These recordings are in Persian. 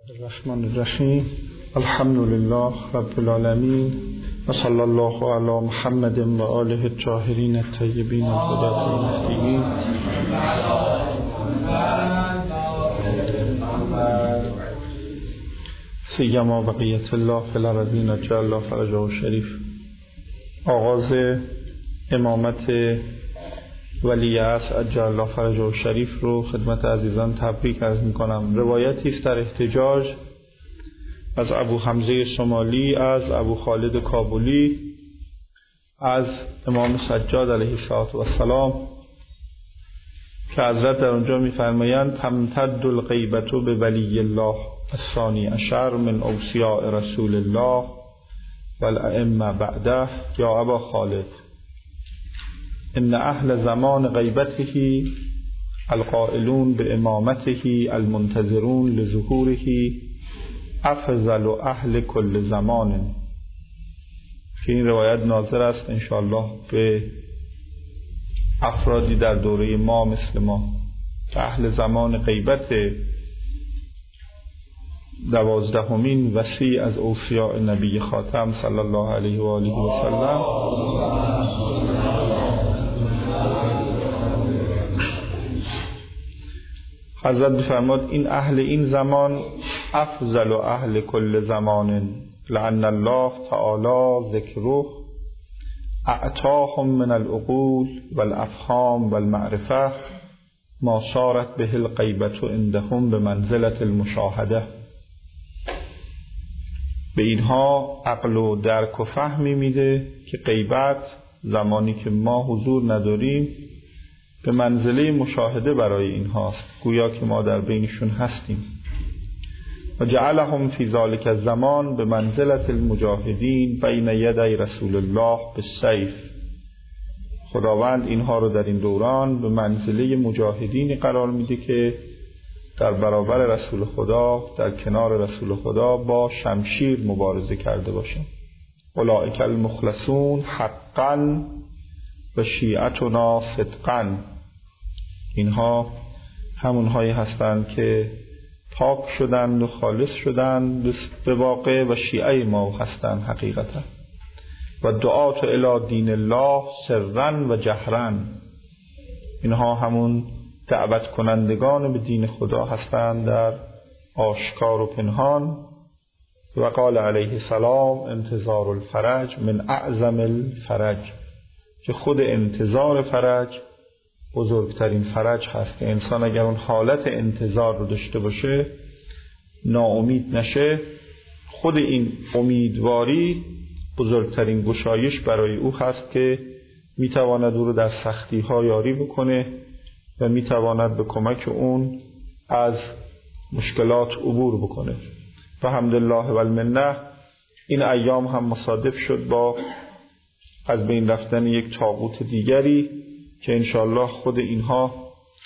الرحمن الرحیم الحمد لله رب العالمین و صلی الله علی محمد و آله الطاهرین الطیبین الهداة المهدیین. سیما بقیت الله فی الارضین عجل الله فرجه شریف. آغاز امامت ولی عصر عجل الله فرجه شریف رو خدمت عزیزان تبریک عرض می‌کنم. روایتی است در احتجاج از ابو حمزه شمالی، از ابو خالد کابلی، از امام سجاد علیه السلام که حضرت در اونجا می‌فرمایند تمتد الغیبة به ولی الله الثانی عشر من اوصیاء رسول الله والائمه بعده یا ابا خالد ان اهل زمان غیبته القائلون بامامته المنتظرون لظهوره افضل اهل کل زمان. که این روایت ناظر است انشاءالله به افرادی در دوره ما مثل ما که اهل زمان غیبت 12مین وصی از اوصیاء نبی خاتم صلی الله علیه و آله و سلم حضرت بفرماد این اهل این زمان افضل اهل کل زمان لعن الله تعالی ذکره اعطاهم من العقول والافهام والمعرفه ما صارت به الغیبة عندهم به منزلة المشاهده. به اینها عقل و درک و فهمی میده که غیبت زمانی که ما حضور نداریم به منزله مشاهده برای اینهاست، گویا که ما در بینشون هستیم. و جعلهم فی ذلک الزمان به منزلة المجاهدین بین یدی رسول الله بالسیف. خداوند اینها رو در این دوران به منزله مجاهدین قرار میده که در برابر رسول خدا، در کنار رسول خدا با شمشیر مبارزه کرده باشند. اولئک المخلصون حقا و شیعتنا صدقا. اینها همونهایی هستند که پاک شدند و خالص شدند به واقع و شیعه ما هستند حقیقتا. و دعات الی دین الله سرا و جهرا. اینها همون دعوت کنندگان به دین خدا هستند در آشکار و پنهان. و قال علیه السلام انتظار الفرج من اعظم الفرج، که خود انتظار فرج بزرگترین فرج هست. که انسان اگر اون حالت انتظار رو داشته باشه، ناامید نشه، خود این امیدواری بزرگترین گشایش برای او هست که میتواند او رو در سختی ها یاری بکنه و میتواند به کمک اون از مشکلات عبور بکنه. و الحمدلله و المنه این ایام هم مصادف شد با از بین رفتن یک طاغوت دیگری که انشاءالله خود اینها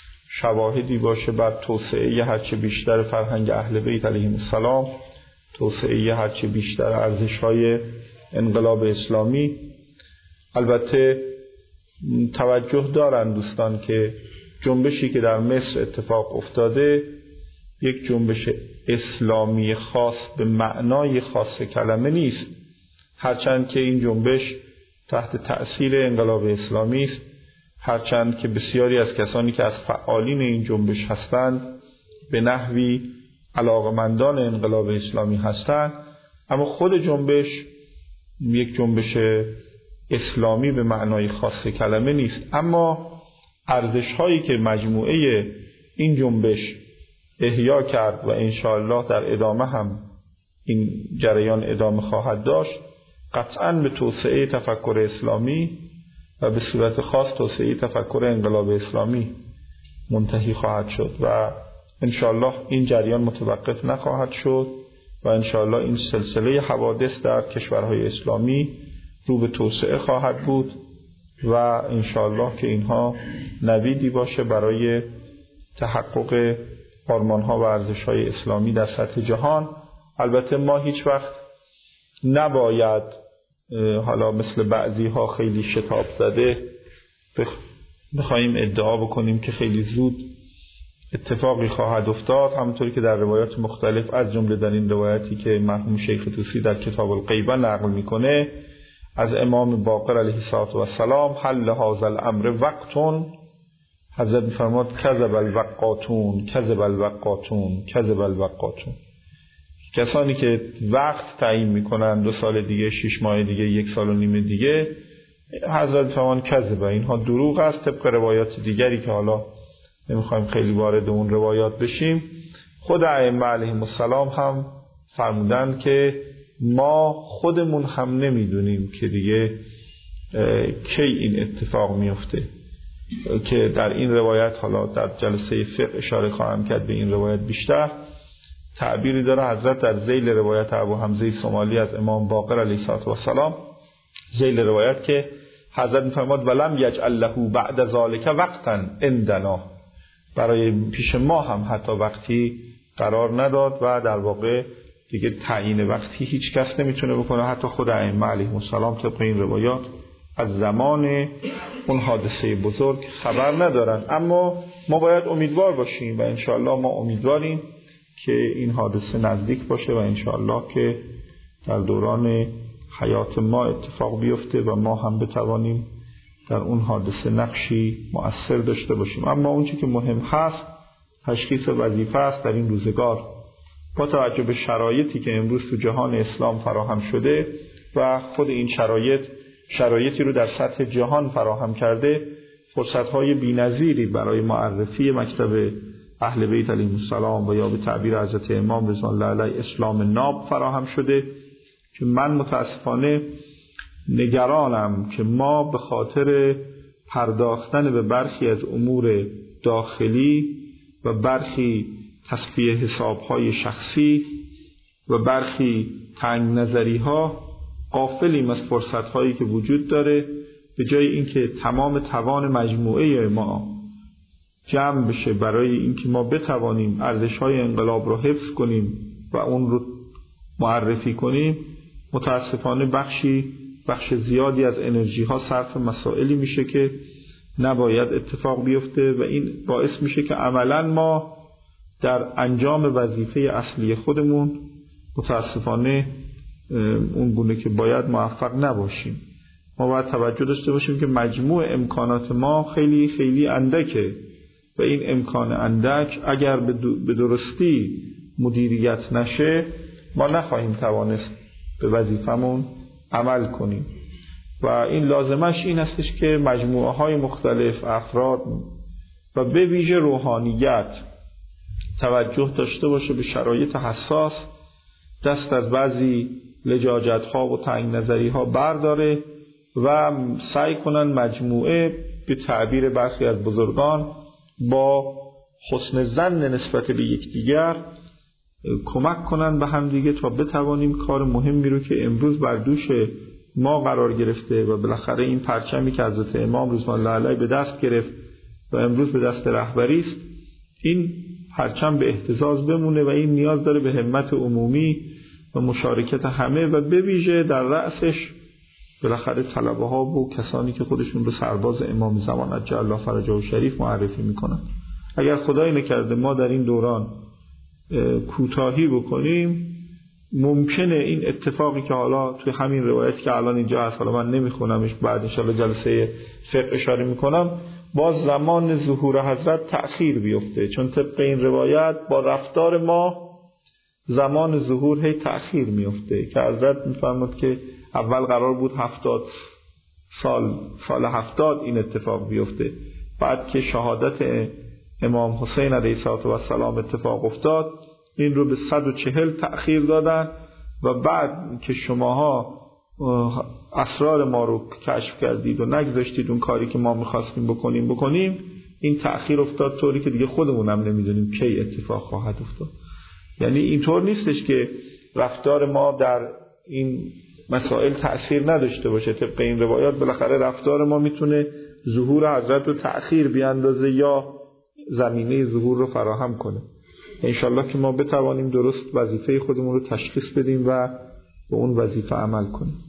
شواهدی باشه بر توسعه هرچه بیشتر فرهنگ اهل بیت علیهم السلام، توسعه هرچه بیشتر ارزش‌های انقلاب اسلامی. البته توجه دارن دوستان که جنبشی که در مصر اتفاق افتاده یک جنبش اسلامی خاص به معنای خاص کلمه نیست، هرچند که این جنبش تحت تأثیر انقلاب اسلامی است، هرچند که بسیاری از کسانی که از فعالین این جنبش هستند به نحوی علاقمندان انقلاب اسلامی هستند، اما خود جنبش یک جنبش اسلامی به معنای خاص کلمه نیست. اما ارزش‌هایی که مجموعه این جنبش احیا کرد و انشاءالله در ادامه هم این جریان ادامه خواهد داشت، قطعاً به توسعه تفکر اسلامی و به صورت خاص توسعه تفکر انقلاب اسلامی منتهی خواهد شد و انشاءالله این جریان متوقف نخواهد شد و انشاءالله این سلسله حوادث در کشورهای اسلامی رو به توسعه خواهد بود و انشاءالله که اینها نویدی باشه برای تحقق آرمان‌ها و ارزش‌های اسلامی در سطح جهان. البته ما هیچ وقت نباید حالا مثل بعضی‌ها خیلی شتاب زده بخوایم ادعا بکنیم که خیلی زود اتفاقی خواهد افتاد، همونطوری که در روایات مختلف از جمله در این روایتی که مرحوم شیخ طوسی در کتاب الغیبه نقل میکنه از امام باقر علیه السلام، حل هذا الامر وقتون، حضرت میفرماد کذب الوقاتون کذب الوقاتون کذب الوقاتون. کسانی که وقت تعیین میکنن 2 سال دیگه، 6 ماه دیگه، 1 سال و نیم دیگه، حضرت میفرمان کذب، اینها دروغ است. طبق روایات دیگری که حالا نمیخوایم خیلی وارد اون روایات بشیم، خود ائمه علیهم السلام هم فرمودن که ما خودمون هم نمیدونیم که دیگه کی این اتفاق میفته، که در این روایت حالا در جلسه فقه اشاره خواهم کرد به این روایت بیشتر. تعبیری داره حضرت در ذیل روایت ابو حمزه سومالی از امام باقر علیه السلام، ذیل روایت که حضرت میفرماد ولم یجعل له بعد ذلک وقتا عندنا، برای پیش ما هم حتی وقتی قرار نداد و در واقع دیگه تعیین وقتی هیچ کس نمیتونه بکنه، حتی خود ائمه علیهم السلام طبق این روایات از زمان اون حادثه بزرگ خبر ندارن. اما ما باید امیدوار باشیم و انشاءالله ما امیدواریم که این حادثه نزدیک باشه و انشاءالله که در دوران حیات ما اتفاق بیفته و ما هم بتوانیم در اون حادثه نقشی مؤثر داشته باشیم. اما اون چیزی که مهم هست تشخیص وظیفه است در این روزگار، با توجه به شرایطی که امروز تو جهان اسلام فراهم شده و خود این شرایطی رو در سطح جهان فراهم کرده، فرصت‌های بی‌نظیری برای معرفی مکتب اهل بیت علیهم السلام و یا به تعبیر حضرت امام رضوان الله علیه اسلام ناب فراهم شده که من متاسفانه نگرانم که ما به خاطر پرداختن به برخی از امور داخلی و برخی تصفیه حساب‌های شخصی و برخی تنگ نظری‌ها غافلیم از فرصت‌هایی که وجود داره، به جای اینکه تمام توان مجموعه ما جمع بشه برای اینکه ما بتوانیم ارزش‌های انقلاب رو حفظ کنیم و اون رو معرفی کنیم، متاسفانه بخش زیادی از انرژی ها صرف مسائلی میشه که نباید اتفاق بیفته و این باعث میشه که عملاً ما در انجام وظیفه اصلی خودمون متاسفانه اون گونه که باید موفق نباشیم. ما باید توجه داشته باشیم که مجموع امکانات ما خیلی خیلی اندکه و این امکان اندک اگر به درستی مدیریت نشه ما نخواهیم توانست به وظیفمون عمل کنیم و این لازمش این هستش که مجموعه های مختلف، افراد و به ویژه روحانیت توجه داشته باشه به شرایط حساس، دست از بعضی لجاجت ها و تنگ نظری ها برداره و سعی کنن مجموعه به تعبیر برخی از بزرگان با حسن ظن نسبت به یکدیگر کمک کنن به هم دیگه تا بتوانیم کار مهمی رو که امروز بر دوش ما قرار گرفته و بالاخره این پرچمی که حضرت امام رضوان الله علیه به دست گرفت و امروز به دست رهبری است، این پرچم به اهتزاز بمونه و این نیاز داره به همت عمومی و مشارکت همه و به ویژه در رأسش بالاخره طلبه ها و کسانی که خودشون رو سرباز امام زمان عجل الله فرجه شریف معرفی میکنن. اگر خدای نکرده ما در این دوران کوتاهی بکنیم، ممکنه این اتفاقی که حالا توی همین روایت که الان اینجا هست، حالا من نمیخونمش، بعد انشاءالله جلسه فقه اشاره میکنم، باز زمان ظهور حضرت تأخیر بیفته، چون طبق این روایت با رفتار ما زمان ظهور هی تأخیر میفته که حضرت میفرماد که اول قرار بود 70 سال 70 این اتفاق بیفته، بعد که شهادت امام حسین علیه السلام اتفاق افتاد این رو به 140 تأخیر دادن و بعد که شماها اسرار ما رو کشف کردید و نگذاشتید اون کاری که ما میخواستیم بکنیم این تأخیر افتاد، طوری که دیگه خودمون هم نمیدونیم کی اتفاق خواهد افتاد. یعنی اینطور نیستش که رفتار ما در این مسائل تأثیر نداشته باشه. طبق این روایات بالاخره رفتار ما میتونه ظهور حضرت رو تأخیر بیاندازه یا زمینه ظهور رو فراهم کنه. انشالله که ما بتوانیم درست وظیفه خودمون رو تشخیص بدیم و به اون وظیفه عمل کنیم.